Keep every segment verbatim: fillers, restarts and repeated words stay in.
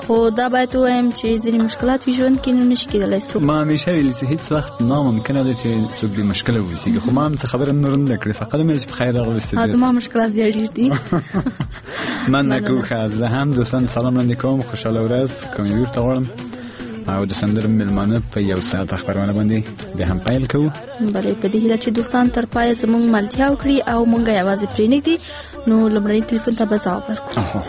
خو دا باید ووایم چې ځینې مشکلات وي ژوند کې نو نشي کېدلی څوک. ما همیشه ویلي چې هیڅ وخت ناممکنه ده چې څوک بې مشکله واوسېږي، خو ما هم څه خبره نور نه ده کړې، فقط مې چې په خیر راغلستې. زما مشکلات بیا ډېر دي. مننه کوخه. زه هم دوستان سلام وړاندې کوم، خوشحاله ورځ کامیابي ورته غواړم او د سندرو مېلمانه په یو ساعت خبرونه باندې بیا هم پیل کوو. بلې په دې هیله چې دوستان تر پایه زموږ ملتیا وکړي او موږ یوازې پرېنږدي. نو لومړني تلیفون ته به ځواب ورکړو.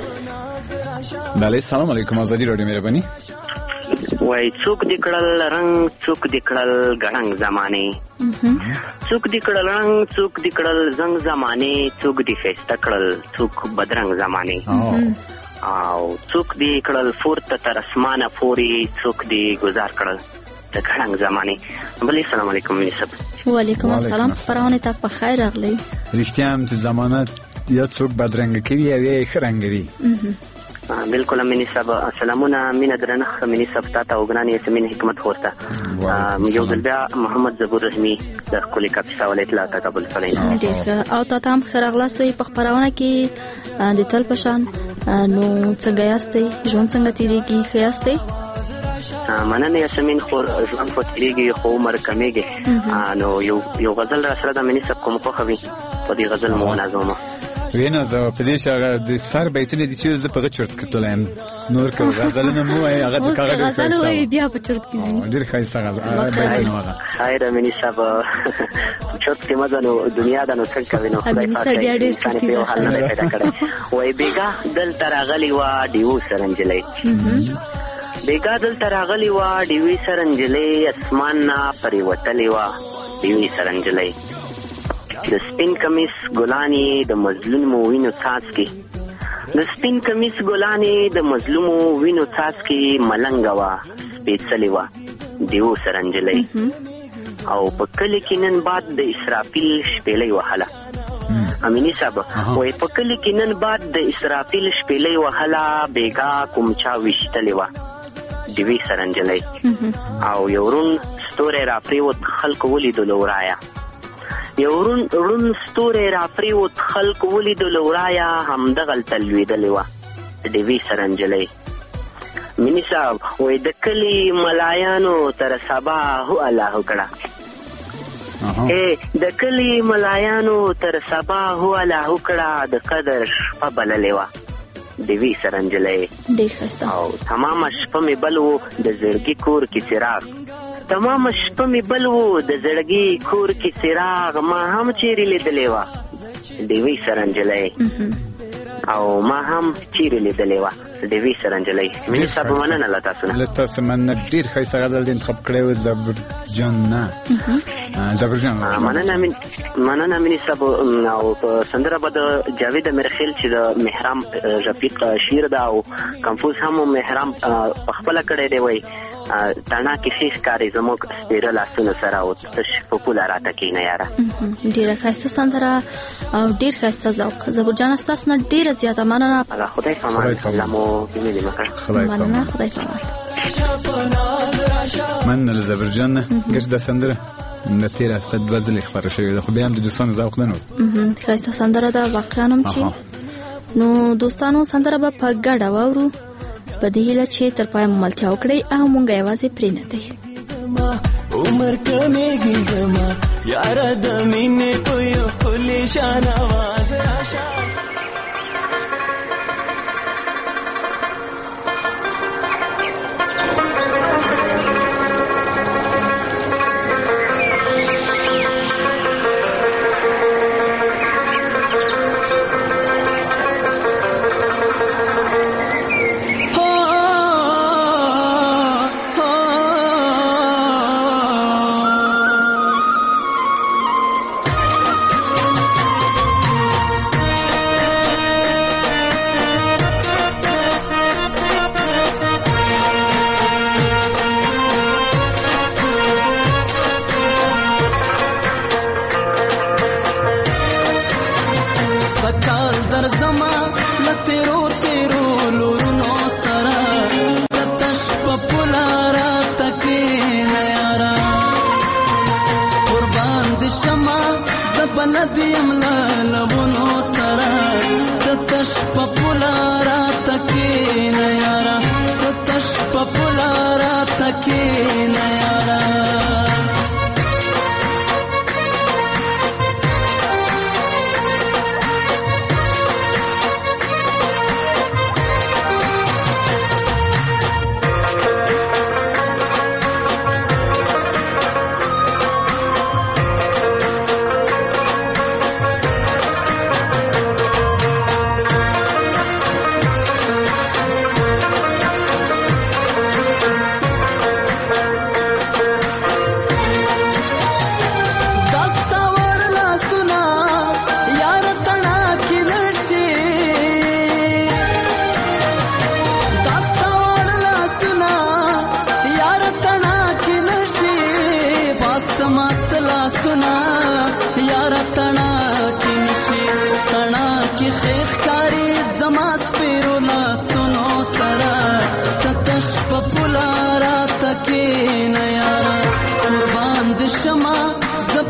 بله سلام علیکم، آزادی رادیو مهرباني. وای څوک دې کړل رنگ څوک دې کړل ګړنګ زمانه، څوک دې کړل رنگ څوک دې کړل زنګ زمانه، څوک دې ښایسته کړل څوک بدرنګ زمانه، او څوک دې کړل پورته تر اسمانه پورې، څوک دې گزار کړل د ګړنګ زمانه. بلې سلام علیکم منی صاحب. وعلیکم السلام، خبرونه ته په خیر راغلی. رښتیا هم چې زمانه یا څوک بدرنګ کوي یا یې ښه رنګوي. بالکل منی صاحب. سلامونه مینه درنښت منی صاحب ته ته وګرانې سمین حکمت خورته یو ځل بیا محمد زبور رحمی د خپل کاپیسا ولایت لا تقبل فلین ډیر او ته هم خراغلاسوي په خبرونه کې د تل پشان. نو څنګه یاستئ؟ ژوند څنګه تیریږي؟ ښه یاستئ؟ مننه یاسمین. خو ژوند خو تیریږي خو عمر کمیږي. نو یو یو غزل را سره د منی صاحب کوم خوښوي په دې غزل مو نازومه وینا زه په دې شغه د سر بیتونه دي چې زه په غچرت کتلم نور کوم غزلونه مو هغه د کاغذ غزل وای بیا په چرت کې ډیر ښایسته غزل بیتونه هغه. خیر منی صاحب چرت کې مزه نو دنیا د نو څنګه وینو خدای پاک بیا ډیر چرت پیدا کړی. وای بیګا دل ترغلی وا دیو سرنجلې، بیګا دل ترغلی وا دیو سرنجلې، اسمان نا پرې وتلې وا دیو سرنجلې، د سپین کمیس ګلانی د مظلوم وینو څاڅکي، د سپین کمیس ګلانی د مظلوم وینو څاڅکي، ملنګ وا سپېڅلې وا دیو سرنجلې، او په کلی کې نن باد د اسرافیل شپېلې وهله. امینی صاحب وای په کلی کې نن باد د اسرافیل شپېلې وهله، بیګا کوم چا وشتلې وا دیوی سرنجلې، او یو رون ستوره را پریوت خلق ولیدل ورایا، یو رون رون ستوره را پریوت خلق ولیدل ورایا، همدغل تلویدلې وا دیوی سرنجلې. منی صاحب وای د کلی ملایانو تر سبا هو الله کړه، اے د کلی ملایانو تر سبا هو الله کړه، د قدر شپه بللې وا دیوی سرنجلې. ډېر ښایسته. او تمام شپه مې بل وو د زړګي کور کې څراغ، تمام شپه مې بل وو د زړګي کور کې څراغ، ما هم چیرې لیدلې وا دیوی سرنجلې، او ما هم چیرې لیدلې وا دیوی سرنجلې. مې صاحب مننه لا تاسو نه لته سمنه ډیر ښایسته غزل دې انتخاب کړی و زبر جان نه زبر جان مننه من مننه مې صاحب. او سندره به د جاوید مرخیل چې د محرام رفیق شیر دا او کنفوز هم محرام خپل کړی دی وای تانا کې شیخ کاری زموږ سپیره لاسونه سره او تش پپولار اته کې نه یاره. ډیره ښایسته سندره او ډیر ښایسته ذوق. زبر جان تاسو نه ډیره زیاته مننه. الله خدای پامان الله مو دې مکه مننه. خدای پامان. مننه زبر جان. ګر د سندره د تیر هفته د وزل خبره شوې ده، خو بیا هم د دوستانو ذوق نه نو ښایسته سندره ده واقعا هم چې نو دوستانو سندره به په ګډه واورو په دې هیله چې تر پایه ملتیا وکړئ او مونږ یوازې پرې نه دی. عمر کمیږي زما یاره د مینې په یو ښکلې شان آواز راشه.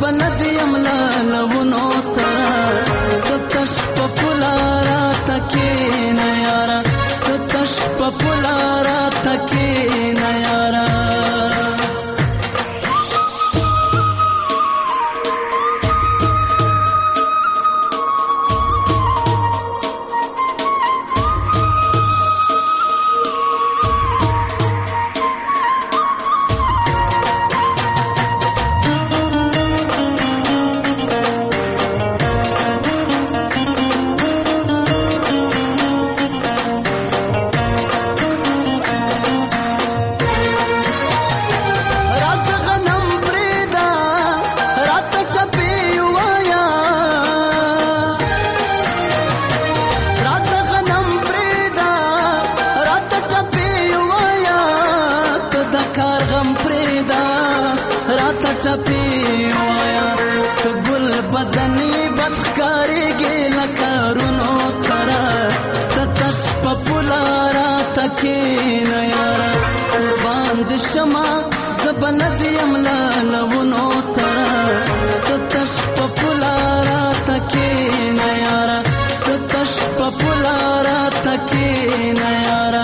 زبلد يملا لونو سرا تتش پپلارا تکینا یارا تتش پپلارا تکینا یارا تکینا یارا قربان د شما زبلد یملا لونو سرا تتش پپلارا تکینا یارا تتش پپلارا تکینا یارا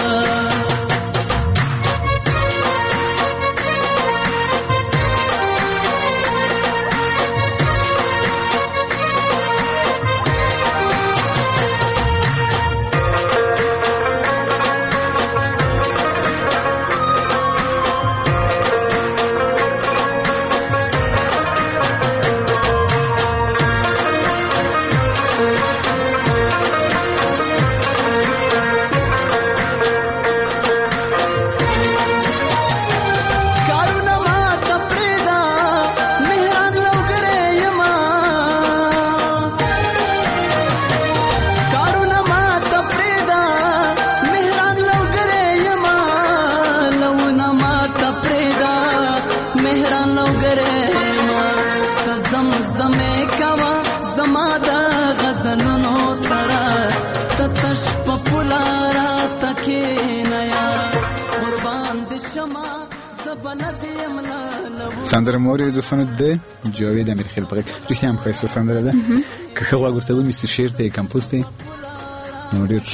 سندره موری دوستان ده جاوید امیرخیل بقیه ریختی هم خواسته سندره ده که خیلی گفته بود میسی شیر تی کمپوستی نوریر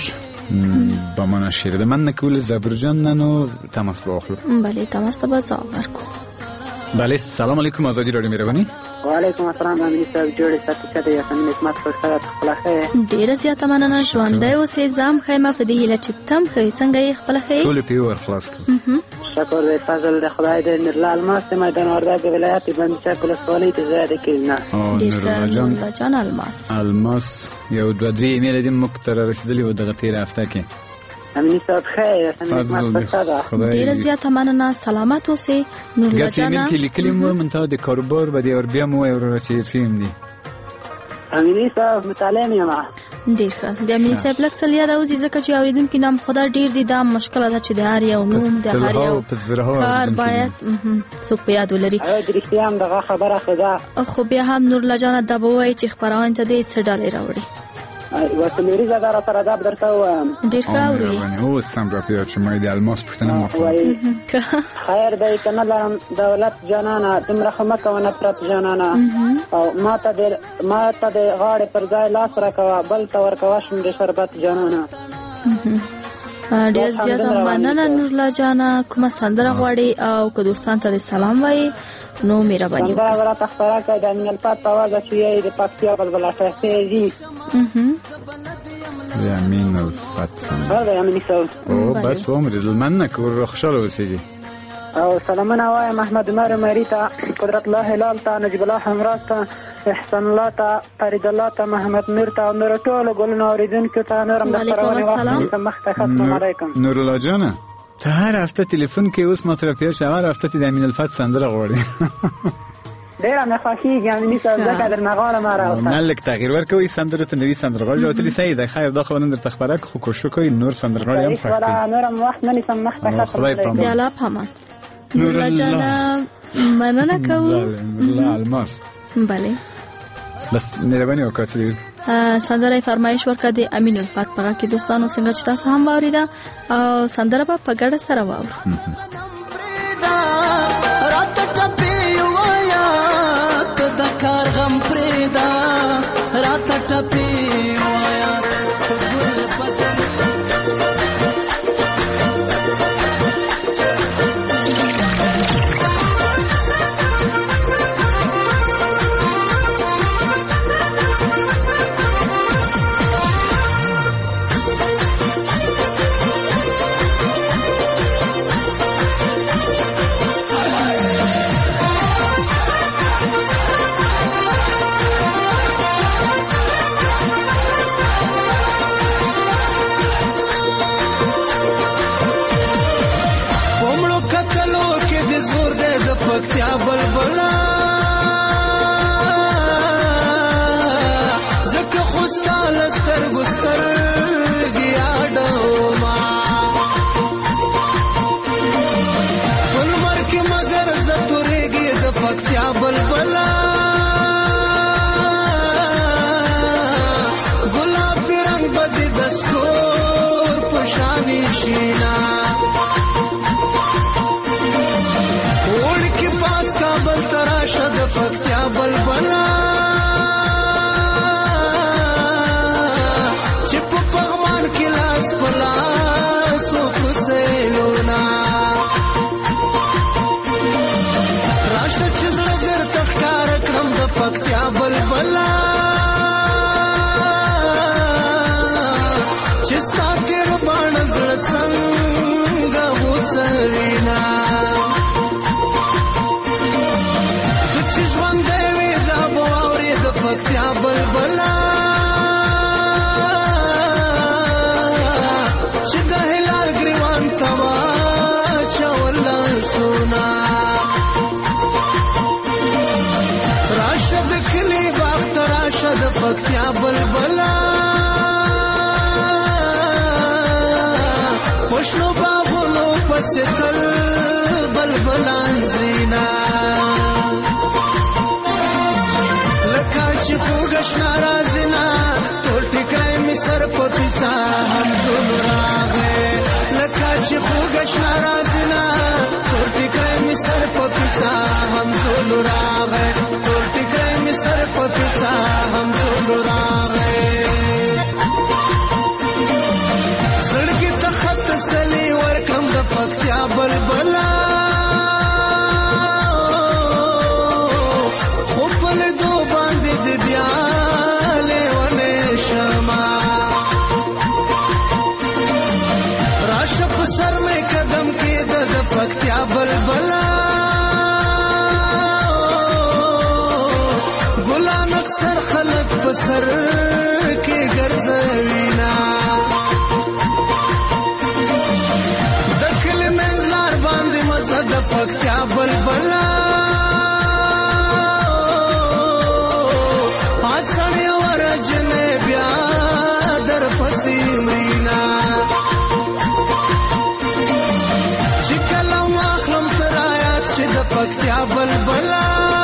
با من شیر ده من نکول زبرجان ننو تماس با اخلو بله تماس تا با زاور کو بله سلام علیکم آزادی رادیو میروانی و علیکم السلام امین صاحب جوړ ساتي چې د یاسمین اسمت فرصت خپل خیر ډیر زیاته مننه ژوندۍ اوسې زم خیمه په دې هیله چې تم خې څنګه یې خپل خیر ټول پیور خلاص کړ شکر دې فضل د خدای دې نرلال الماس میدان وردګ ولایت بندچا کولسوالۍ ته زیاده کړنه ډیر ډیر جان الماس الماس یو دوه درې ایمیل دې مکتر رسیدلی و دغه تیر هفته کې امین صاحب خیر اسمت فرصت ډیر زیاته مننه سلامت اوسې نور ګټې ایمیل کې لیکلی مو منته د کاروبار به دې ور بیا مو ور رسېم دي امین صاحب مطالعه نه ډیر ښه د امین صاحب لکه سل یاد اوسې ځکه چې اوریدونکو نام خدا ډیر دي دا مشکل ده چې د هر یو نوم د هر یو کار باید څوک په یاد ولري او د رښتیا دغه خبره خدا خو بیا هم نور لجانه د بوي چې خبرونه ته دې څه ډالې راوړي وسلوري زادار سره دا درته وایم ډیر ښه اوري او سم را پیو چې مې د الماس پښتنه مخ خیر دی کنه لرم دولت جانانا تمره خمکونه پرت جانانا او ماته د ماته د غاړې پر ځای لاس راکوا بل تور کوا شم د شربت جانانا ډیر زیاته مننه نورلا جانا کومه سندره غواړي او که دوستان ته سلام وایي نو مهرباني وکړئ دا ورته خبره کوي د امین الفات आवाज چې د پاکستان بلبل فیضی د امین الفات سندره د امین صاحب او بس عمر دلمنه کور خوشاله اوسېږي او سلامونه وایم محمد عمر مریتا قدرت الله هلال ته نجیب الله همراز ته احسان الله ته فرید الله ته محمد نور ته نور ټول ګلونه اوریدونکو ته نورم د خبرونه وخت مخته ختم علیکم نور الله جانه ته هر هفته تلیفون کې اوس ماته راپیر شو هر هفته د امین الفات سندره غواړي ډیر نه خوښیږي امین صاحب زکه در مغاله ما راوړه ملک تغییر ورکوي سندره ته نوې سندره غواړي او ته سید خیر دا خبرونه در تخبره خو کوشش کوي نور سندره غواړي هم خوښ ولا نورم وخت نه سم مخته ختم دی الله پامان نور جانا مننه کوو الله الماس بله بس مهرباني وکړئ سندره فرمایش ورکړه د امین الفات په کې دوستانو څنګه چې تاسو هم واوریدا او سندره په ګډه سره واورو وینا وړ کې پاس کابل تراشه د پکتیا بلبلا چې په پغمان کې لاس په لاس وکړسېلونا راشه چې زړه درته ښکاره کړم د پکتیا بلبلا چې ستا تېر باڼه زړه څنګه وڅوينا ته چې ژوندی وې دا به واورې د پکتیا بلبلا چې د هلال ګریوان ته واچول لاسونه راشه د کلي باغ ته راشه د پکتیا بلبلا پښنو باغونو پسې تل بلبلان زینا لکه چې خوږه شنه رازینا ټول ټیکری مې سر په پیڅه همزول راغی لکه چې خوږه شنه رازینا ټول ټیکری مې سر په پیڅه همزول راغی ټول ټیکری مې سر په پیڅه همزول راغی سړکې ته خط تسلي ورکړم د پکتیا بلبلا خو په لیدو باندې د بیا لیونی شمه راشه په سر مې قدم کېده د پکتیا بلبلا ګلان اکثر خلک په سر کې ګرځوینا د کلي منځ لار باندې مزه د پکتیا بلبلا آج سړی ورجنې بیا در پسې مرینا چې کله واخلم تر آیات چې د پکتیا بلبلا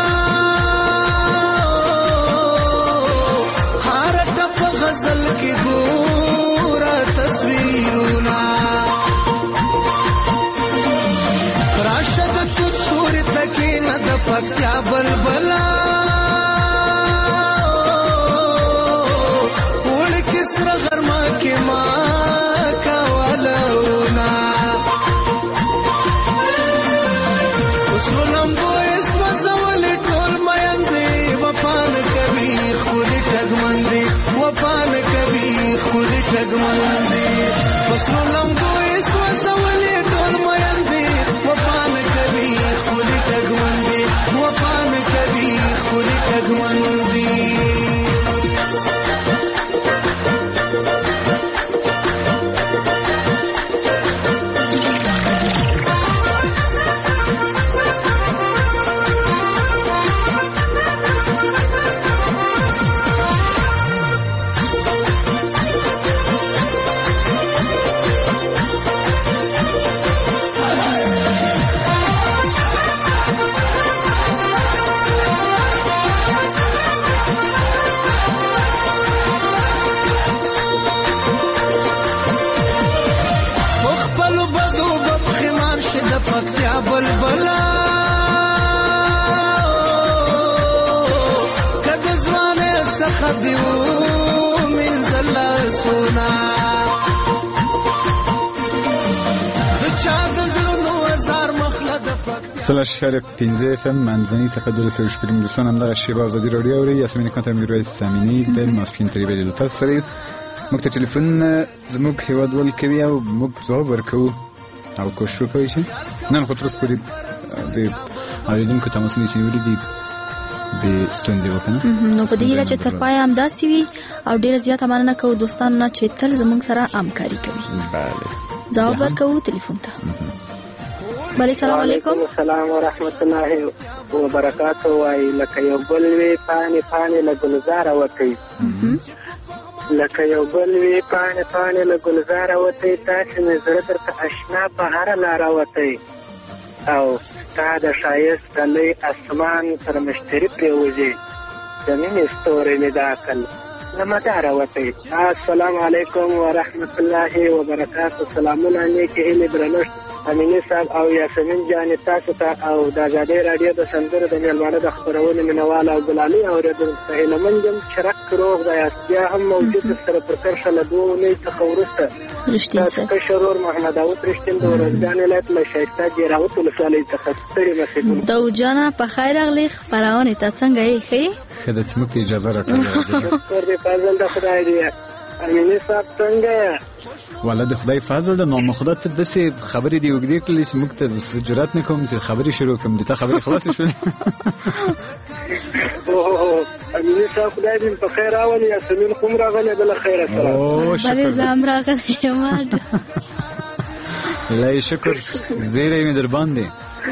هر ټپ غزل کې ګوره تصویرونه راشه د توت سوري تکې نه د پکتیا بلبلا وړ کې سره غرمه کې ما کولونا اوس ولمبو اسم زولې ټول میندې وفان کوي ښکلي ټګمندې وفان کوي ښکلي ټګمندې اوس ولمبو اسم زولې ټول میندې وفان کوي ښکلي ټګمندې وفان کوي ښکلي ټګمندې پکتیا بلبلا کد ځوانه څخه دیو من زلا سونا د چا د زړونو هزار مخله د پکتیا سلاش شهر پنځه اف ام منځني څخه دولس سره شپږم دوستان همدغه شیبه ازادي رادیو اوري یاسمین کانتم میرویس سامینی د ماسپین تریبل تاسو سره موږ ته ټلیفون زموږ هیواد ول کوي او موږ ځواب ورکوو او کوشش کوي چې نن خو تر اوسه پورې د اوریدونکو تماسونه چې نیولي دي د ستونزې وکنه نو په دې هیله چې تر پایه همداسې وي او ډېره زیاته مننه کوو دوستانو نه چې تل زموږ سره همکاري کوي. بله ځواب ورکوو ټلیفون ته. بله سلام علیکم. السلام ورحمت الله وبرکاته. وای لکه یو بل وی پانی پانی له ګلزار وتی لکه یو بل وی پانی پانی له ګلزار وتی تاسو نظر درته آشنا په هر لار وتی او تا د شایست د لوی اسمان تر مشتری پریوځي زمين ستوري مې داخل لمداره وتی. السلام علیکم ورحمت الله وبرکاته. سلامونه نیکې هیلې درنښت امیني صاحب او یاسمین جانې تاسو ته او د ازادۍ راډیو د سندرو د میلمانه د خپرونې مینهوال او ګلالۍ اورېدونکو ته هیلهمند یم چې رق روغ د یاست. بیا هم موجود سره پر کرښه له دوو اونۍ څخه وروسته تاسو کشر ورور محمد داود رښتین د ورځګان ولایت له ښایسته جیراوت ولسوالۍ څخه ستړي مسېدونکو. داود جانه په خیر راغلې خپرونې ته. څنګه یې ښې؟ ښه ده چې موږ ته اجازه راکړې. شکر دې فضل د خدای دی. امیني صاحب څنګه یې؟ والله د خدای فضل ده. نو مو خدای ته داسې خبرې دې اوږدې کړلې چې موږ ته جرأت نه کوم چې خبرې شروع کړم. د تا خبرې خلاصې شولې. امیني صاحب خدای دې په خیر راولي. یاسمین خو هم راغلی ده له خیره سره. او شکر. بلې زه هم راغلی یم. الهي شکر. زیری مې در باندې.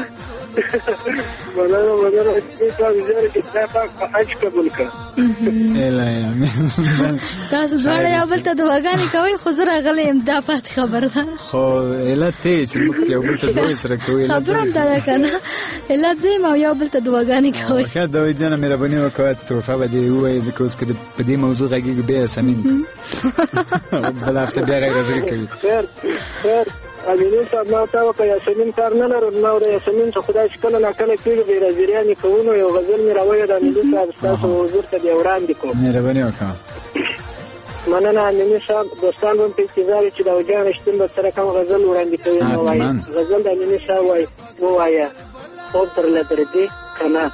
مننه مننه چې تاسو زیری چې تاسو په حج قبول کړ. الهي امين. تاسو دواړه یو بل ته دعاګانې کوئ خو زه راغلی یم دا پاتې خبر ده. خو علت دی چې موږ یو بل ته دعاوې سره کوو. خبره هم دا ده که نه علت زه یم او یو بل ته دعاګانې کوئ. ښه داود جانه مهرباني وکړه تحفه به دې ووایې ځکه اوس که په دې موضوع غږېږو بیا یاسمین بله هفته بیا غیرحاضري کوي. خیر خیر امیني صاحب ما ته وکړه یاسمین کار نه لرم. ما د یاسمین څه خدای چې کله ناکله کېږي بېرازیریانې کوو نو یو غزل مې راویه د امیني صاحب ستاسو حضور ته بیا وړاندې کړو. مهرباني وکړه. مننه امیني صاحب. دوستان هم په انتظار چې داود جان رښتین به سره کوم غزل وړاندې کوي. نو وایي غزل د امیني صاحب وایي ووایه خوب درله درځي که نه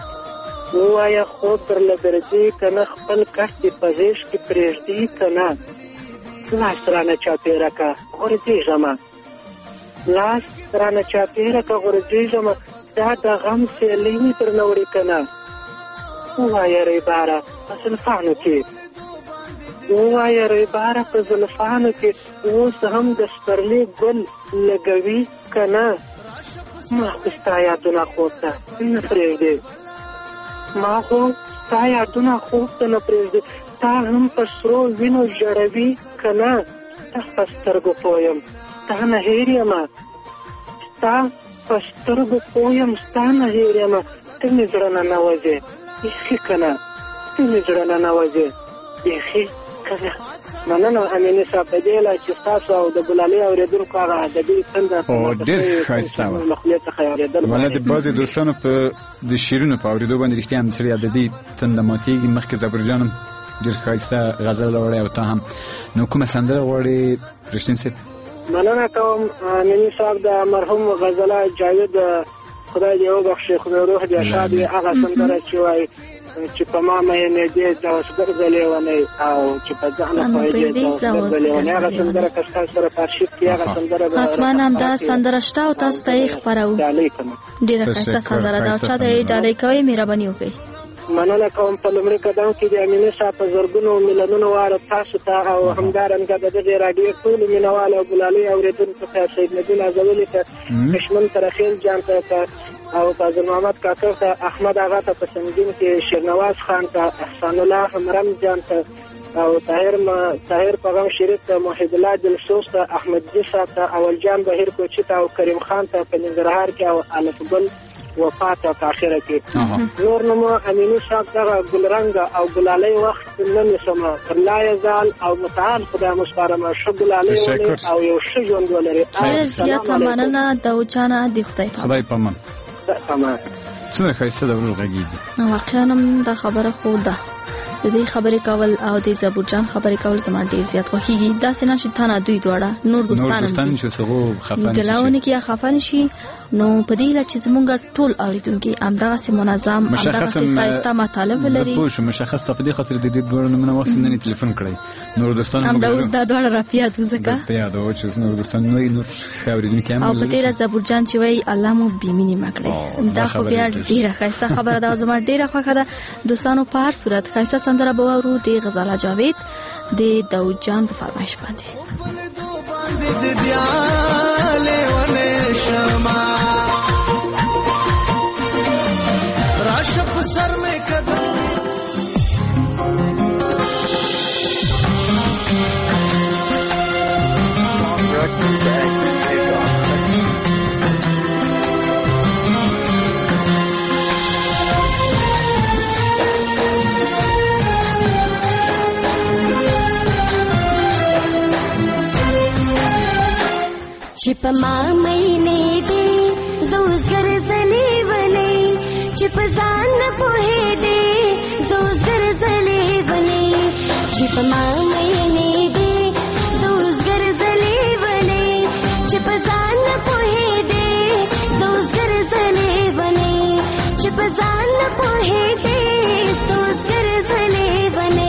ووایه خوب درله درځي که نه خپل کس دې په غېږ کې پرېږدي که نه لاس رانه چاپېره که غورځېږمه لاس رانه چاپېره که غورځېږمه دا د غم سیلۍ مې درنه وړي که نه ووایه ریباره په زلفانو کې ووایه ریباره په زلفانو کې اوس هم د سپرلي ګل لګوي که نه ما خو ستا یادونه خوب ته نه پرېږدې ما خو ستا یادونه خوب ته نه پرېږدې تا هم په سرو وینو ژړوي که نه ستا په سترګو پوه یم ستا نه هېر یمه ستا په سترګو پوه یم ستا نه هېر یمه ته مې زړه نه نوځې بیخي که نه ته مې زړه نه نوځې بیخي که نه. مننه امیني صاحب په دې له چې ستاسو او د ګلالۍ اورېدونکو هغه ادبي تنده ډېر ښایسته وه. له خولې څخه یې اورېدل والله د بعضې دوستانو په د شعرونو په اورېدو باندې رښتیا هم د سړي ادبي تنده ماتېږي. مخکې زبرجان هم ډېر ښایسته غزل راوړی او تا هم. نو کومه سندره غواړې رښتین صاحب؟ مننه کوم امیني صاحب د مرحوم غزله جاوید خدای دې وبخښي خدای روح دې ښاد وي هغه سندره چې وایي چې په ما میینېدې ته اوس ګرځلې ونی او چې په ځانه پوهېدې ته اوس ګرځلې ونی هغه سندره که ستاسو سره په ارشیف کې هغه سندره به حتما همدا سندره شته او تاسو ته یې خپروو. ډېره ښایسته سندره ده او چا ته یې ډالۍ کوئ مهرباني وکړئ. مننه کوم په لومړي قدم کې د امیني صاحب په زرګونو میلیونونو واړه تاسو ته او همدارنګه د دغې راډیو ټولو مینهوال او ګلالۍ اورېدونکو ته سید نجون ازولي ته کشمن ترخیل جان ته او فاضل محمد کاکر ته احمد آغا ته په سنګین کې شیرنواز خان ته احسان الله حمرم جان ته او طاهر طاهر پیغام شریف ته محب الله دلسوز ته احمد جیسا ته اول جان بهیر کوچی ته او کریم خان ته په ننګرهار کې او الف ګل وفات په اخره کې نور نو امینی صاحب دغه ګلرنګ او ګلالۍ وخت نن سما پر لا یزال او متعال خدای مشکرمه شو ګلالۍ او یو ښه ژوند ولري. ډېر زیات مننه د چانه دی خدای په خدای په من تمام څنګه ښایسته د ورو غږیږي. واقعا هم دا خبره خو ده د دې خبرې کول او د زبور جان خبرې کول زما ډېر زیات خوښیږي. داسې نه چې تنه دوی دواړه نور دوستان دوستان چې څو خفه نشي ګلاونه کې خفه نشي نو په دې لاره چې زمونږ ټول اوریدونکي همدغسې منظم همدغسې ښایسته مطالب ولري. زه پوه شوم مشخص ته په دې خاطر د دې دواړو نومونه واخیستم نن یې تلیفون کړی نور دوستان همدا اوس دا دواړه راپیاد وو ځکه درته یاد وو چې نور دوستان نور نور ښه اوریدونکي هم او په تېره زبور جان چې وایي الله مو بېمینې مه کړئ دا خو بیا ډېره ښایسته خبره ده او زما ډېره خوښه ده. دوستانو په هر صورت ښایسته سندره به واورو د غزاله جاوید د داود جان په فرمایش باندې. راشب سر میں قدم چې په ما مینې دې زوز ګرځلې ونې چې په ځان نه پوهېدې زوز ګرځلې ونې چې په ما مینې دې زوز ګرځلې ونې چې په ځان نه پوهېدې زوز ګرځلې ونې چې په ځان نه پوهېدې زوز ګرځلې ونې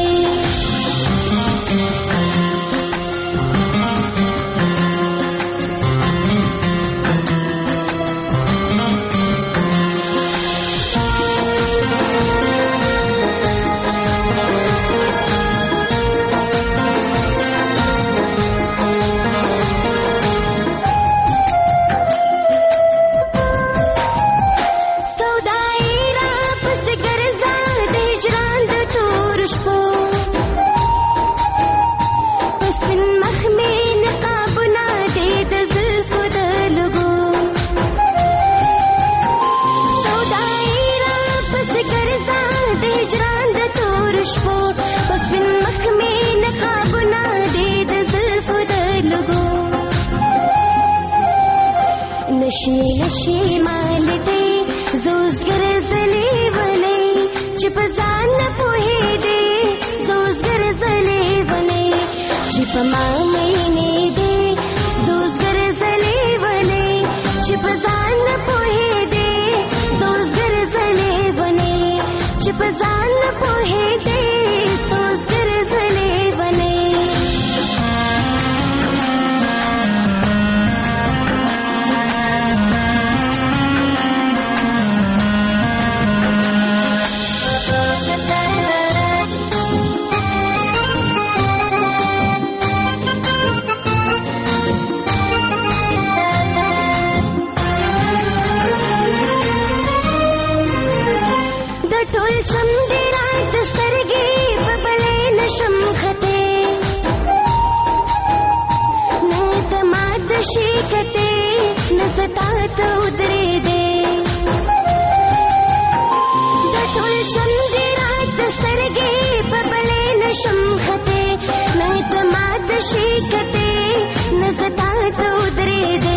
نشي نشي مال دې زوز ګرځلې ونې چې په ځان نه پوهېدې زوز ګرځلې ونې چې په ما مینې دې زوز ګرځلې ونې چې په ځان نه پوهېدې زوز ګرځلې ونې چې په ځان نه پوهېدې زوز ګرځلې ونې شیکتے نستا تو ادرے دے دٹول چندی رات سرگے پبلے نشم خطے نہتمات شیکتے نستا تو ادرے دے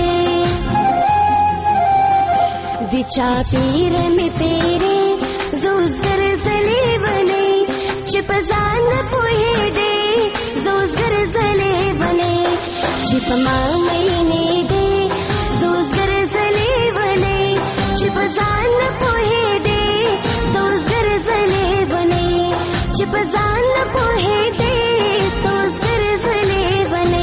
دچا پیر میں تیرے زوز گرزلے بنے چپزان پوہے دے زوز گرزلے بنے چپ ماں مہینے دے زوز گرزلے بنے چپ زان پوہے دے زوز گرزلے بنے چپ زان پوہے دے زوز گرزلے بنے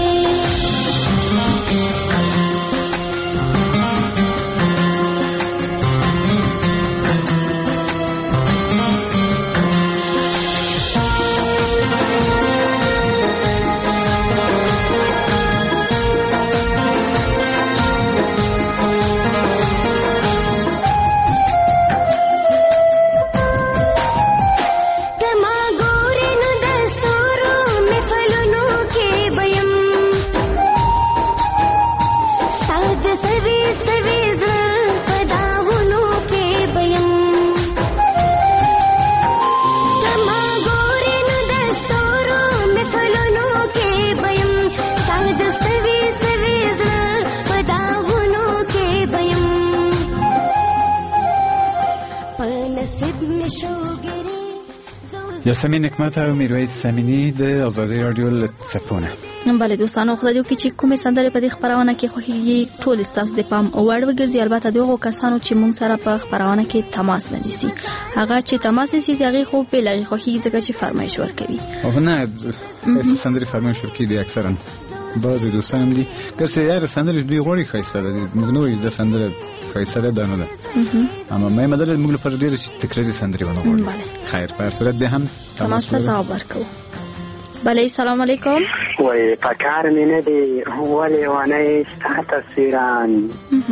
یاسمین حکمت او میرویس سمینی د آزادی رادیو له څپونه. بله دوستانو خدای دې چې کومې سندرې په دې خبرونه کې خوښیږي ټول ستاسو د پام وړ وګرځي. البته دغه کسانو چې مونږ سره په خبرونه کې تماس نه نیسي هغه چې تماس نیسي هغه خو په لغې خوښیږي ځکه چې فرمایش ورکوي او نه سندرې فرمایش ورکوي اکثرا بعضی دوستان دي که څه یاره سندرې دوی غوړي ښایسته ده موږ نو د سندره ښایسته ده نه ده اما مې مدار موږ لپاره ډېر چې تکراري سندرې ونه غوړي. خیر په هر صورت به هم تماس ته ځواب ورکوو. بله السلام علیکم. وای پکار مې نه دی ولې ونه ستا تصویران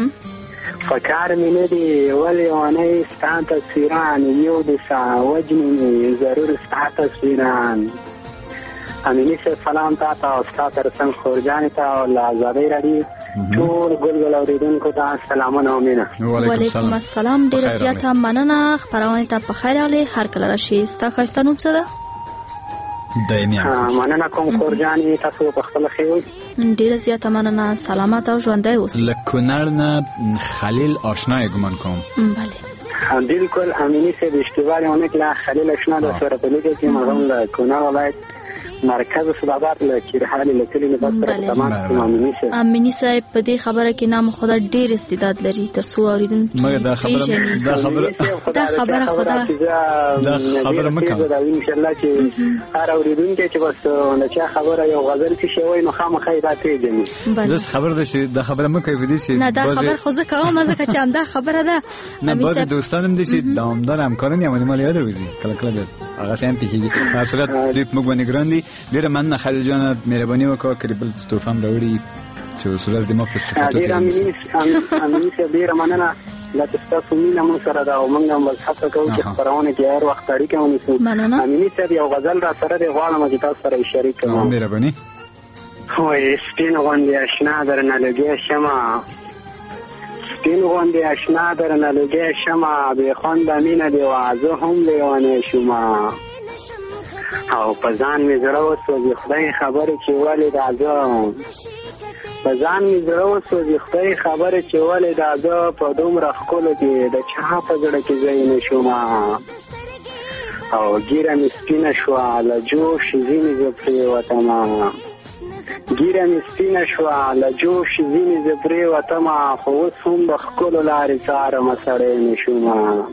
پکار مې نه دی ولې ونه ستا تصویران یو دسا وجنی ضرور ستا تصویران. امینی سے سلام تا تا استا ترسنگ خورجانی تا اور آزادی رادیو ټول ګلګل اوریدونکو ته سلامونه ومنه. وعلیکم السلام. ډیره زیاته مننه خبرونه ته په خیر علي هر کله راشي. ستا ښایسته نوم څه ده؟ دایمي مننه کوم خورجانی تاسو په خپل خیر ډیره زیاته مننه. سلامت او ژوندی اوسئ. له کونړ نه خلیل آشنا ګمان کوم. بله بالکل امینی سے اشتباهی होने के लिए خلیل آشنا د سره په لګي کې مرغم له کونړ ولایت مرکز صدابات له چیرحال له کلی نه بس تمام امینی سے امینی صاحب په دې خبره کې نام خدا ډیر استعداد لري تر څو اوریدونکو مګر دا خبره دا خبره دا خبره خدا دا خبره مکه دا ان شاء الله چې هر اوریدونکو چې بس نه چا خبره یو غزل کې شوی نو خامخا دا پیژني. دا خبره ده چې دا خبره مکه ودی چې نه دا خبر خو زه کوم ځکه چې هم دا خبره ده. نه بعض دوستانم دي چې دوامدار همکاران یې مال یاد روزي کله کله هغه سم پیږي. په صورت دې موږ باندې ګراندي ډیره مننه خلیل جان مهرباني وکړه کړي بل ستوفم راوړي چې سورز د ما په صفاتو کې امینی امینی سے ډیره مننه لا تاسو مینه مو سره دا ومنګ هم هڅه کوو چې خبرونه کې هر وخت اړیکه ونیسو. امینی صاحب یو غزل را سره د غواړم چې تاسو سره شریک کړم. مهرباني. وای سپین غوندې آشنا درنه لګي شمع سپین غوندې آشنا درنه لګي شمع به خوند مینه دی وازه هم لیوانه شوما او پزان می زړه وسوځي خدای خبره چې ولې راځم پزان می زړه وسوځي خدای خبره چې ولې راځم په دومره خلکو کې د چا په زړه کې ځای نشم او ګیره می سپینه شوه له جوش ځینې زه پرېوتم ګیره می سپینه شوه له جوش ځینې زه پرېوتم خو اوس هم د ښکلو لارې څارمه سړی نشم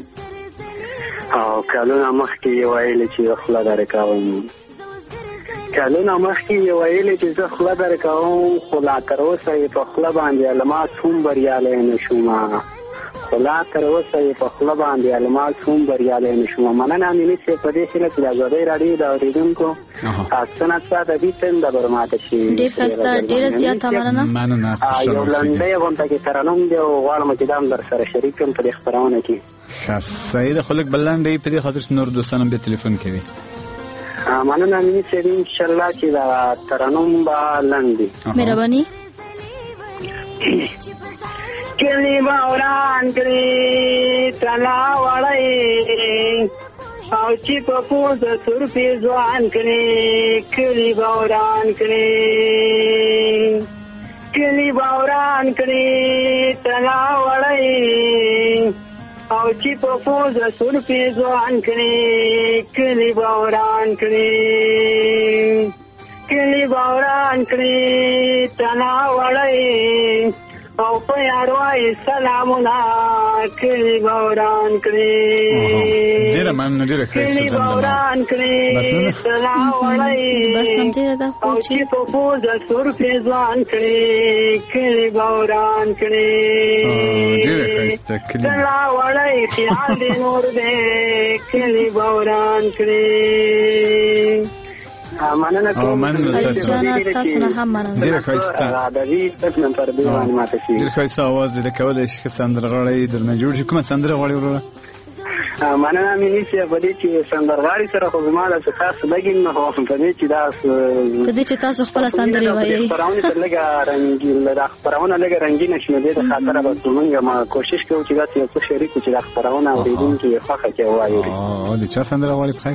او کلونه مخکې یې ویلې چې خوله در کوم کلونه مخکې یې ویلې چې زه خوله در کوم خو لا تر اوسه یې په خوله باندې الماس هم بریالی نه شوم خو لا تر اوسه یې په خوله باندې الماس هم بریالی نه شوم. مننه امیني صاحب په دې هیله چې د ازادۍ راډیو د اورېدونکو تاسو ته د دې تنده برماته شي. ډېر ښایسته ډېره زیاته مننه. مننه یو لنډی غونډه کې ترنم دی او غواړم چې دا هم در سره شریک کړم په دې خپرونه کې. سید خلک بلنډي په دې خاطر چې نور دوستانم به ټلیفون کوي. مننه امیني صاحب ان شاء الله چې دا ترنم به لنډي. مهرباني. کلی باوران کړي تلا وړي او چې په پوز سر په ځوان کړي کلی باوران کړي کلی باوران کړي تلا وړي او چې په پوز سر په ځوان کړي کلی باوران کړي کلی باوران کړي تلا وړي او په یاروای سلامونه کلی باوران کړي ډیره مننه ډیره ښه باوران کړي سلام وړي بس نم ډیره دا او چې په پوز سر په ځوان کړي کلی باوران کړي ډیره ښه کلی سلام وړي خیال دې نور دې کلی باوران کړي. مننه کوم خلیل تاسو نه هم مننه. ډیره ښایسته د دې تاسو نن پر دې باندې ماته شي. ډیره ښایسته आवाज دې کولای شي چې سندرغاړی درنه جوړ شي. کومه سندره غواړي وروره؟ مننه مې چې په دې چې سندرغاړي سره خو زما د خاص لګین نه هو په دې چې دا په دې چې تاسو خپل سندره وایي خبرونه تر لګا رنگین لږه خبرونه لږه رنگین شنه دې د خاطر به موږ ما کوشش کوو چې دا څه شریک چې دا خبرونه اوریدونکو خوښه کې وایي. اه دې چا سندره غواړي بخیر؟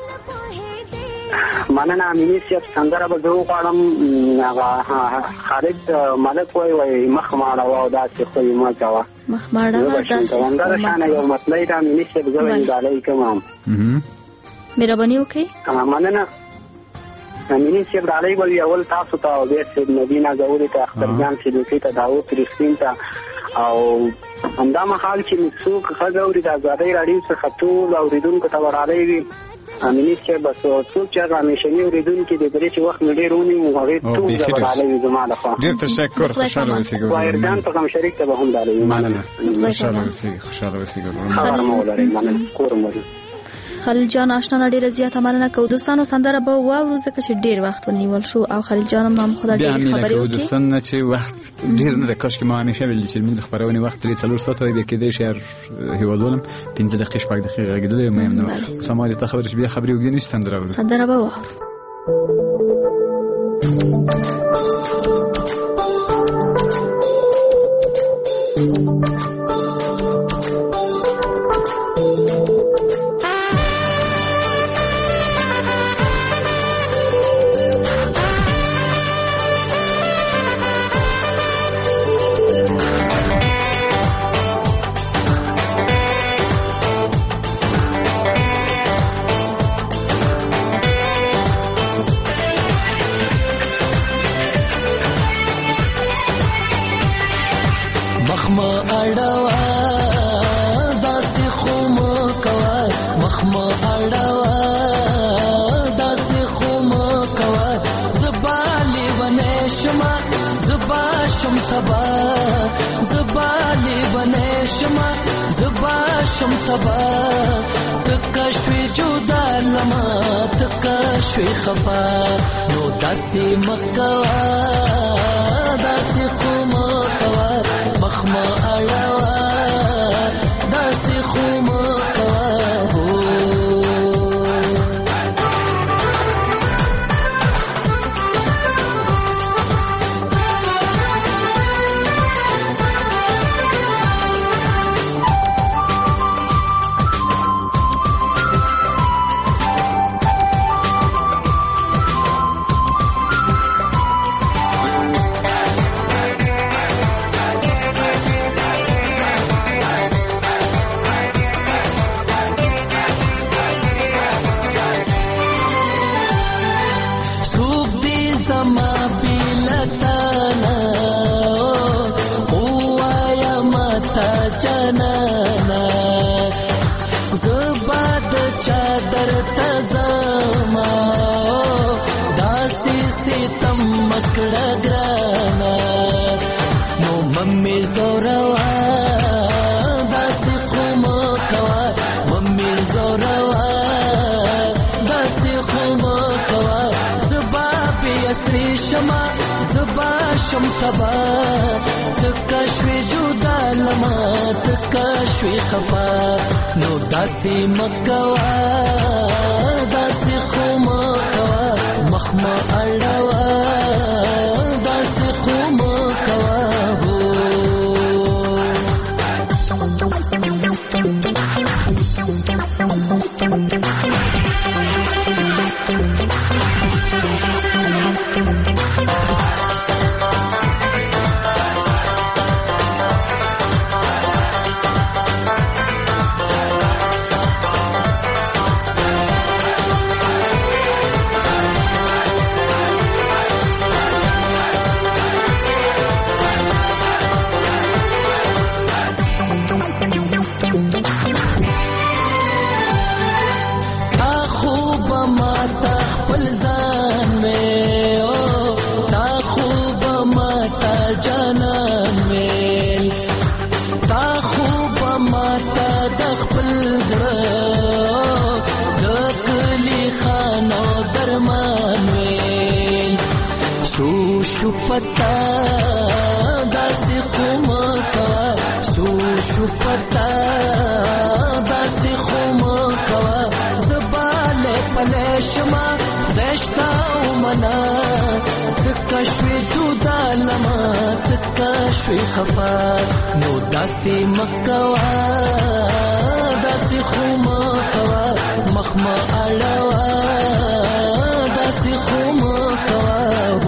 مننه امینی صاحب سندره به زه غواړم هغه خالد ملک وای وای مخ ماړه او داسې خو یې ما کوه مخ ماړه داسې څنګه شانه یو مطلب د امینی صاحب زه وینځلای کوم. مهرباني وکړئ. مننه امینی صاحب علی وی اول تاسو ته او د سید مدینه غوړي ته اختر جان سیدوکی ته داوود رښتین ته او همدا مخال چې څوک غوړي د ازادۍ راډیو څخه ټول اوریدونکو ته ورالي وي امینی صاحب بس څوک چې همیشنی اوریدونکو د درې چې وخت ډېر ونی مو هغه ټول ورالي زما له خوا. ډېر تشکر خوشاله اوسئ. وایردان په کوم شریک ته به هم دالي. مننه خوشاله اوسئ خوشاله اوسئ. خبر مو ولرئ. مننه کور مو خلیل جان آشنا ډیره زیاته مننه کوم دوستانو سندره به واورو ځکه چې ډیر وخت ونیول شو او خلیل جان هم خدای ډیر خبرې وکړي. دوستان چې وخت ډیر نه کاش کې ما همیشه ویل چې موږ خبرونه وخت لري څلور ساعت وي کې د شهر هیوادولم پنځه دقیقې شپږ دقیقې غږیدل مې نو سماره ته خبرې بیا خبرې وګڼي سندره وره سندره به واورو. مخما اړوا داسې خو مو کوه مخما اړوا داسې خو مو کوه زبالې ونه شمه زبا شم تبا زبالې ونه شمه زبا شم تبا تکه شوي جدا لما تکه شوي خفا نو داسې مکوه داسې خو مو کوه مخما اړوا داسې خو مو چادر تزما داسې ستم مکړه ګرانا نو ممي زوروا داسې خو مو کوه ممي زوروا داسې خو مو کوه زبا په اسري شمه زبا شم تبا تکشوي جدا لما تکشوي خفا نو داسې مکوا داسې خو مو کوه مخما اړوا داسې خو مو کوه پتا داسې خو مو کوه سو شو پتا داسې خو مو کوه زباله پله شما دشتا ومنا تکه شوي جدا لما تکه شوي خفا نو داسې مکوه داسې خو مو کوه مخما اړوا داسې خو مو کوه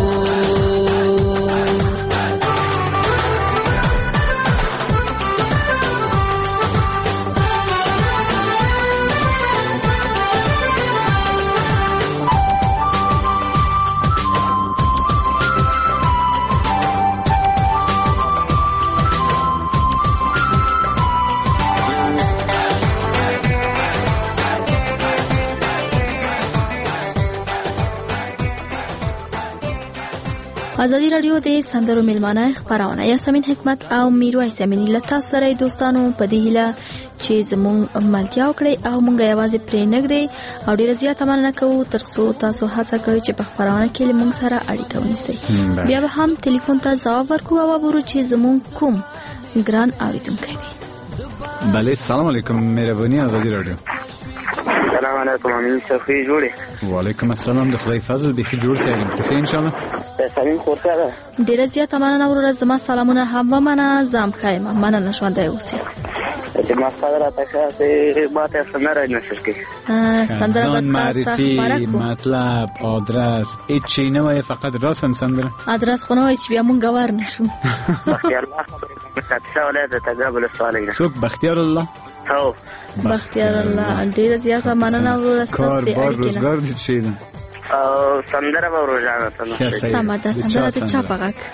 ازادي رادیو د سندرو ملمانه خبرونه یاسمین حکمت او میرویس امینی لتا سره دوستانو په دې هیله چې زموږ ملتیا وکړي او مونږ یوازې پرې نګدي او ډیر زیات مننه کوو ترڅو تاسو هڅه کوئ چې په خبرونه کې موږ سره اړیکه ونیسئ بیا به هم ټلیفون ته ځواب ورکو او ورو چې زموږ کوم ګران اوریدونکي دي بله سلام علیکم مهرباني ازادي رادیو السلام علیکم امین صفی جوړه وعلیکم السلام د خدای فضل به جوړ کړم ته ان شاء الله سلام خورته ده ډیر زیات مننه ورور زما سلامونه هم ومنه زم خیمه مننه شوندای اوسه چې ما سره تاسو ما ته سندره نشته سندره معرفی مطلب آدرس هیچ نه وای فقط راسن سندره آدرس خو نه وای چې بیا مونږ ور نشو بختیار الله خبره تاسو ولادت تقابل الصالحین څوک بختیار الله هو بختیار الله ډیر زیات مننه ورور تاسو ته اړیکه نه او سندره به روزانه ته سمه ده سندره ته چا پغاک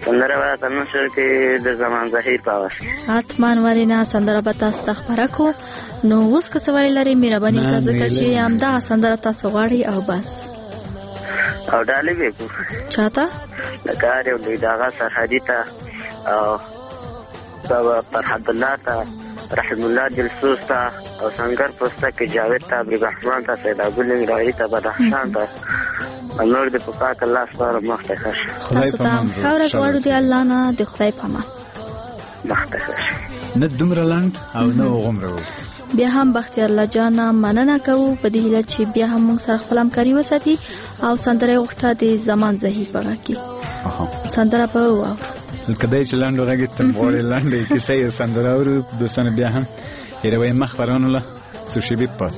سندره به تاسو سره کې د زمان ظهیر په واس اتمان ورینا سندره به تاسو ته خبره کو نو اوس که څه ویل لري مهرباني وکړئ ځکه چې همدا سندره تاسو غواړئ او بس او ډالې به کو چاته لکه یو لوی داغه سرحدي ته او بابا فرحت الله ته رحم الله جلسوس ته او سنگر پوسته کې جاوید ته ابو رحمان ته سید ابو لنګرایی ته بدخشان ته نور د پاک الله سره مختصر تاسو ته خبره غواړو دی الله نه د خدای په امان مختصر نه دومره لاند او نه غومره بیا هم بختیار الله جان مننه کوو په دې هیله چې بیا هم موږ سره خپل همکاري وساتي او سندره وخته د زمان ظهیر په کې سندره په واو الکدای چې لاندو راګی ته وړي لاندې کیسه یې سندره ورو دوستانه بیا هم هیروي مخبرانو له سوشي بي پاتې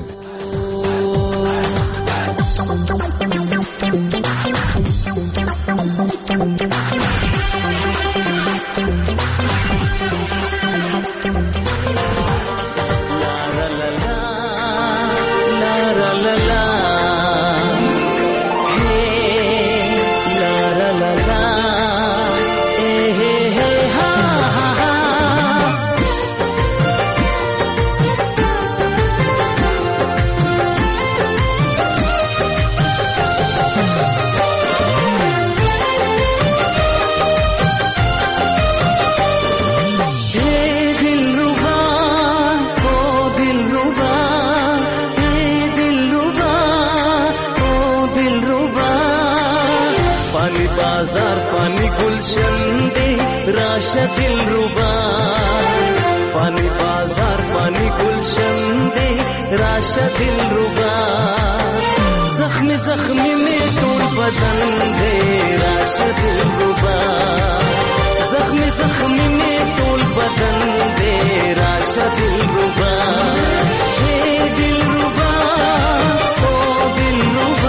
दिल रुबा पानी बाजार पानी गुलशन दे राशा दिल रुबा जख्मी जख्मी में तोड़ बदन दे राशा दिल रुबा जख्मी जख्मी में तोड़ बदन दे राशा दिल रुबा हे दिल रुबा ओ दिल रुबा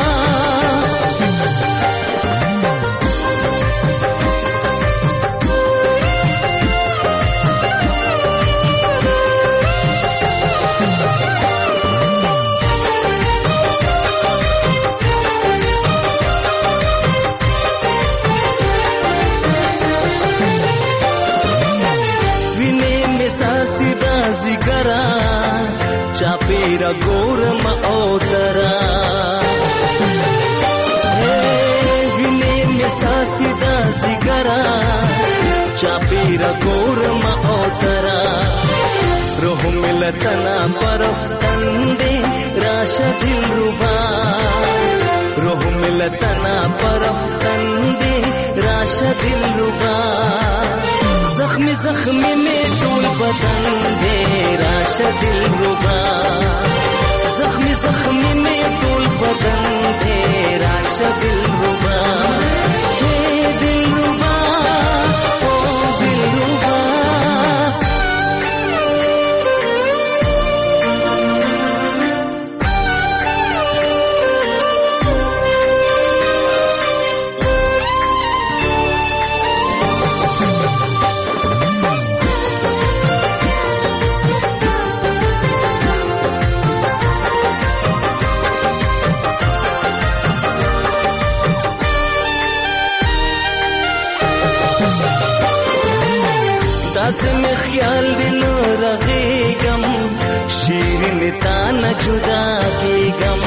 चापेरा गोरम औतरा विने में सासिदा सिगरा चापेरा गोरम औतरा रोह मिलतना परफ तंदे राशा दिल रुबा रोह मिलतना परफ तंदे राशा दिल रुबा जख्मी जख्मी में टूल बदन दे राशा दिल रुबा जख्मी जख्मी में टूल बदन दे राशा दिल रुबा हे दिल रुबा ओ दिल रुबा दास में ख्याल दिल रगेगम शीरीन ताना जुदा के गम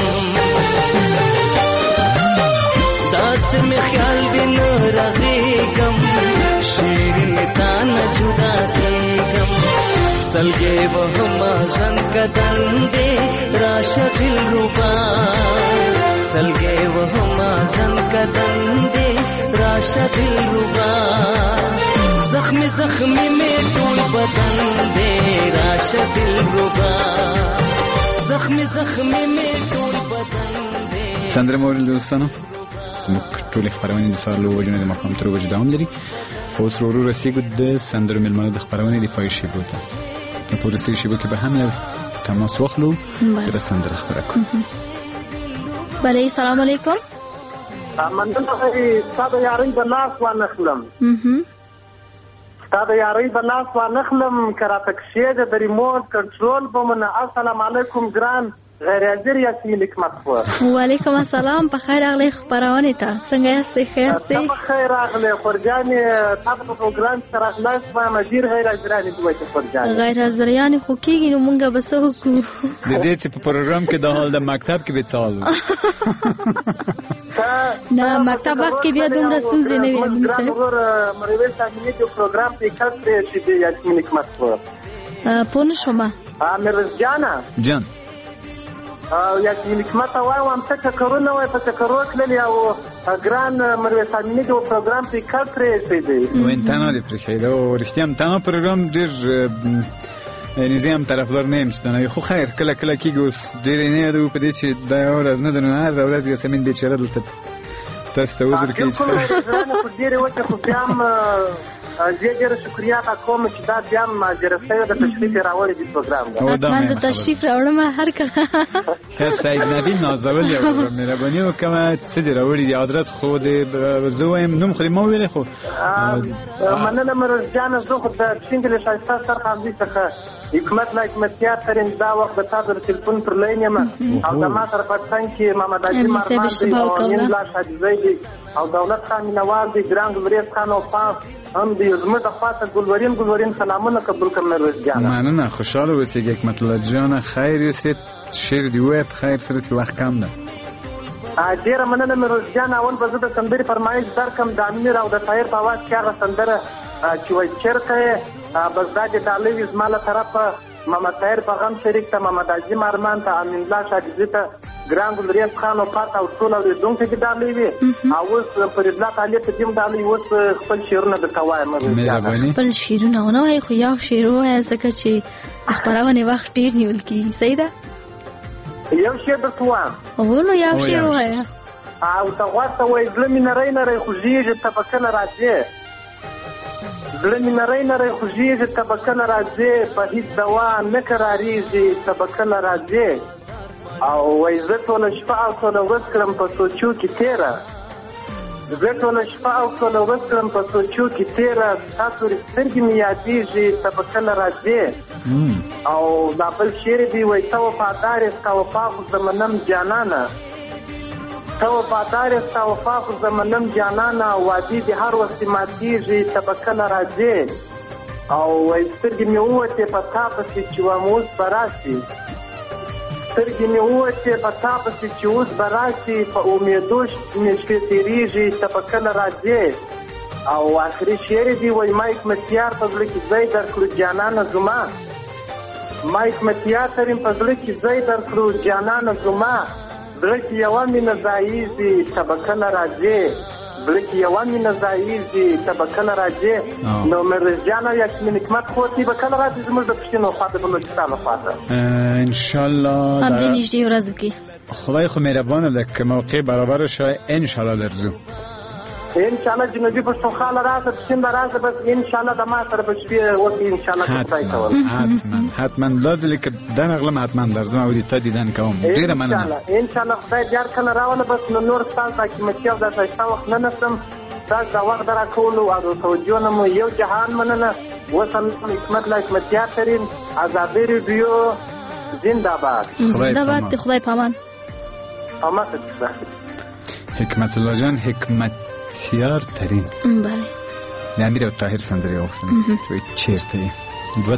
दास में ख्याल दिल रगेगम शीरीन ताना जुदा के गम सलगे वह महसन कदम दे राशा दिल रुबा सलगे वह महसन कदम दे राशा दिल रुबा जख्मी जख्मी में टूल बदन दे राशा दिल रुबा जख्मी जख्मी में टूल बदन दे سندره مورل دوستانو زموږ ټولې خپرونې د سهار له وجو نه د ماښام تر وجو دوام لري اوس ورو ورو رسیږو د سندرو میلمنو د خپرونې د پای شیبو ته په وروستۍ شیبو کې به هم یو تماس واخلو د سندره خبره کوو بله سلام علیکم مننه ستاسو یاري د لاس وانخلم ستاسو یاري د لاس وانخلم کرا تکشیه د ریموټ کنټرول په من السلام علیکم ګران غیر حاضر یاسمین حکمت خور. وعلیکم السلام، په خیر راغلی خبرونه ته. څنګه یاستئ؟ ښه یاستئ؟ په خیر راغلی خورجانې، تاسو په پروګرام کې راغلاست ما ډېر غیر حاضرانې دوی ته خورجانې. غیر حاضریانې خو کېږي نو مونږ به څه وکړو؟ د دې چې په پروګرام کې د حال د مکتب کې به څه حال وي؟ نه مکتب وخت کې بیا دومره ستونزې نه وي. مونږ مرویس امیني د پروګرام کې کس دی چې د یاسمین حکمت خور. پوه نه شومه. میرویس جانه جان یاسمین حکمت وایم هم څه چکرونه وای په چکرو تللي او ګران مرویس امیني د پروګرام کې کس پرېښی دی. وین تنها دې پرېښی دی او رښتیا هم تنها پروګرام ډېر یعنې زه هم طرفدار نه یم چې تنها وي، خو خیر کله کله کېږي. اوس ډېر یې نه یادوو په دې چې دا یوه ورځ نه ده نو هره ورځ یاسمین بېچاره دلته تاسو ته عذر کوي. بالکل خو ډېرې وچې خو بیا هم زه ډېره شکریا ادا کوم چې دا بیا هم ماجره شوې ده تشریف یې راوړی دې پروګرام ده. حتما زه تشریف راوړم هر کله. ښه سید ندیم نازول یو مهرباني وکړه څه دې راوړي دي ادرس خو دې زه وایم نوم خو دې ما وویلی خو مننه مرویس جانه. زه خو د شینګ له ښایسته سرخاندي څخه حکمت لا حکمتیار ترین دا وخت د تاسو د ټلیفون پر لاین یم او زما سره په څنګ کې محمد عجیب مارمان دی او امین الله شاهزی دی او دولت خان مینوال دی، ګران ګلوریز خان او پاس هم دی. زموږ د خواته ګلورین ګلورین سلامونه قبول کړم مرویس جانه. مننه، خوشحاله اوسئ حکمت الله جانه. خیر یوسې شعر دې ووایه په خیر سره چې وخت کم ده. ډېره مننه مرویس جانه. اول به زه د سندرې فرمایش درکړم د امیر او د طاهر په اواز کې هغه سندره چې وایي چېرته یې بس دا چې ډالۍ وي زما له طرفه محمد طاهر په غم شریک ته، محمد عظیم ارمان ته، امین الله شاهزي ته، ګران ګلوریز خان او پات او ټول اورېدونکو کې ډالۍ وي او اوس فریدالله طالب ته دې هم ډالۍ. اوس خپل شعرونه درته وایم مرویس جانه. خپل شعرونه ونه وایي خو یو شعر ووایه ځکه چې خپرونې وخت ډېر نیول کېږي. صحیح ده؟ یو شعر درته وایم. هو نو یو شعر ووایه. او ته غوږ ته وایي زړه مې نری نری خوږېږي ته به کله راځې، زړه مې نری نری خوږېږي ته به کله راځې، په هېڅ دوا نه قرارېږي ته به کله راځې. او وایي زه ټوله شپه او ټوله ورځ کړم په سوچو کې تېره، زه ټوله شپه او ټوله ورځ کړم په سوچو کې تېره، ستا تورې سترګې مې یادېږي ته به کله راځې. او دا بل شعر دی وایي ته وفادار یې ستا وفا خو زه منم جانانه، ته وفادار یې ستا وفا خو زه منم جانانه، وعدې دې هر وخت ماتېږي ته به کله راځې. او وایي سترګې مې ووتې په تا پسې چې وایم اوس به راشي، سترګې مې ووتې په تا پسې چې اوس به راشي، په امیدو مې شپې تېرېږي ته به کله راځې. او آخري شعر دی وایي ما حکمتیار په زړه کې ځای درکړو جانانه زما، ما حکمتیار ترین په زړه کې ځای درکړو جانانه زما، زړه کې یوه مینه ځایېږي ته به کله راځې، زړه کې یوه مینه ځایېږي ته به کله راځې. نو مرویس جانه یاسمین حکمت خور تی به کله راځي زموږ د پښتنو خواته بلوچستان خواته انشاءالله همدې نږدې ورځو کې خدای خو مهربانه ده که موقع برابر شوی انشاءالله درځو. انشاءالله جنوبي پښتونخوا له راسه پښین به راسه بس انشاءالله د ما سره به شپې وکړي انشاءالله خدای کول حتما حتما لازم که دا نغلم حتما درځم او دې ته دیدن کوم. ډېره مننه. انشاءالله خدای دیار کله راوله بس نو نور ستاسو د قیمتي او د ښایسته وخت نه نسم تاسو د وخت د راکولو او د توجه نه مو یو جهان مننه. وسم حکمت لا حکمتیار ترین آزادی رادیو زنده‌باد. زنده‌باد. خدای پامان. پامان حکمت الله جان حکمت سیار ترین. بله. امیر او طاهر سندرې واخلم چې چیرته یې دوه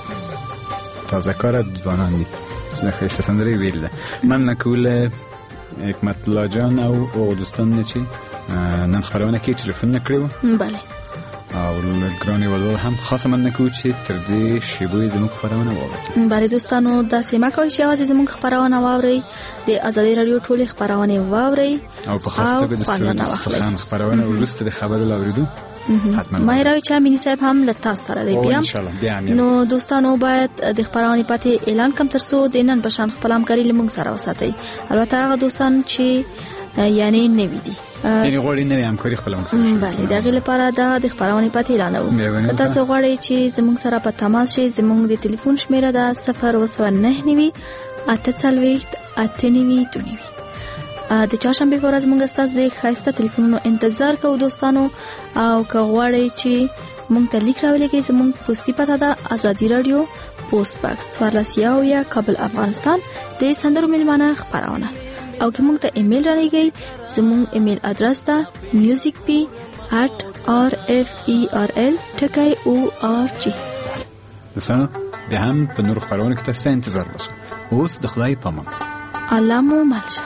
تازه کار ځوانان دي چې ښایسته سندرې ویل ده. من نکول حکمت الله جان او او دوستان چې نن خبرونه کې ټلیفون نکړو. بله. او ګرانی ولول هم خاصه من نکو چې تر دې شیبوی زموږ خبرونه واوري. بله دوستانو داسې مه کوئ چې یوازې زموږ خبرونه واورئ، د ازادي راډیو ټولې خبرونه واورئ او په خاص توګه د سخن خبرونه وروسته د خبرو لاوریدو حتما ما راوي چې امینی صاحب هم له تاسو سره دی بیا. نو دوستانو باید د خبرونه پاتې اعلان کم ترڅو د نن بشان خپل همکاري لمونږ سره وساتئ. البته هغه دوستان چې یعنی نوی دي یعنی غواړي نوی همکاري خپل موږ سره. بله د هغې لپاره د خبرونې پاتې اعلانوو. که تاسو غواړئ چې زموږ سره په تماس شئ زموږ د ټلیفون شمیره ده صفر اووه سوه نهه نوي اته څلوېښت اته نوي دوه نوي. د چهارشنبې په ورځ موږ ستاسو د ښایسته ټلیفونونو انتظار کوو دوستانو. او که غواړئ چې مونږ ته لیک راولېږئ. زموږ پوسټي پته ده ازادي رادیو پوسټ باکس څوارلس یو کابل افغانستان د سندرو میلمانه خپرونه. او که مونږ ته ایمیل رالیږئ زموږ ایمیل ادرس ده musicp at rferl ټکی او ار جی. دوستانو د هم په نور خپرونه کې تاسو انتظار وشو. اوس د خدای په امان. الله مو ملشه.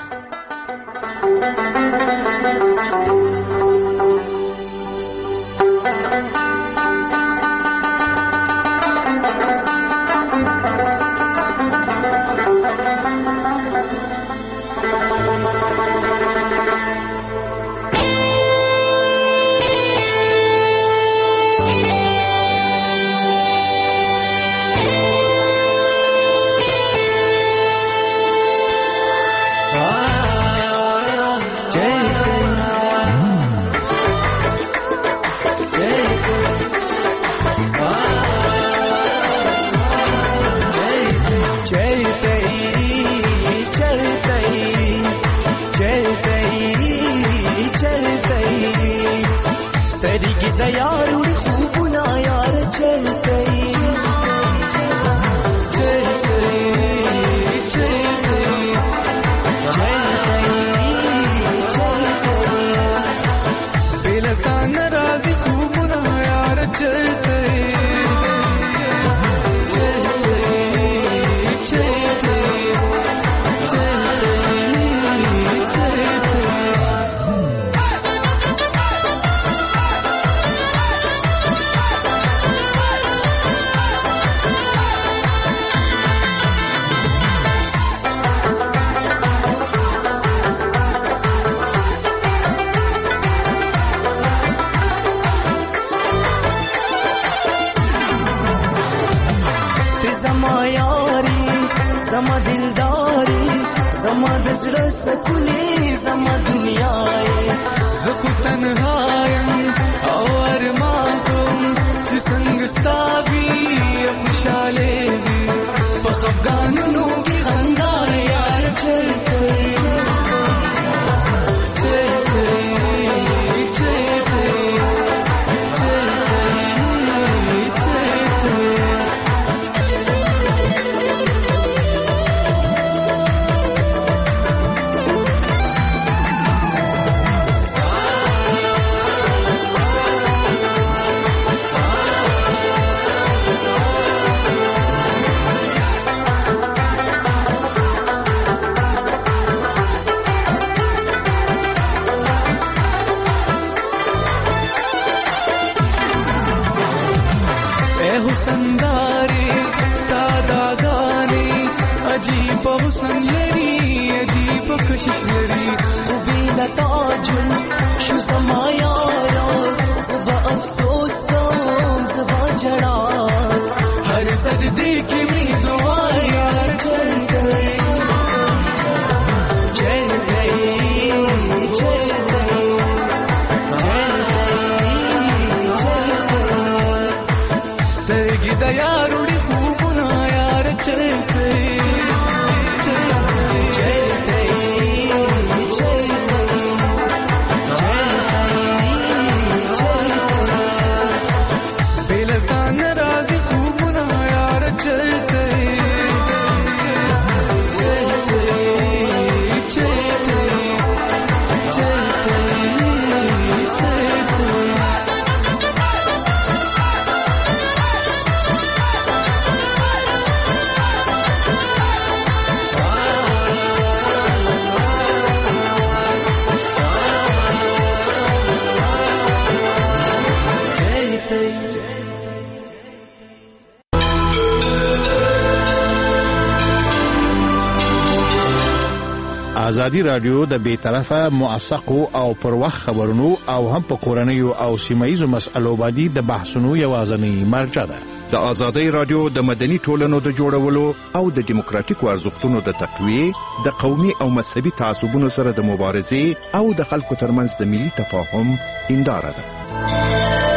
ازادي رادیو د بیطرفه موثقو او پر وخت خبرونو او هم په کورنیو او سیمایي مسلو باندې د بحثونو یوازنی مرجع ده. د ازادي رادیو د مدني ټولنو د جوړولو او د دیموکراتیکو ارزښتونو د تقویه، د قومي او مذهبي تعصبونو سره د مبارزې او د خلکو ترمنځ د ملي تفاهم هنداره ده.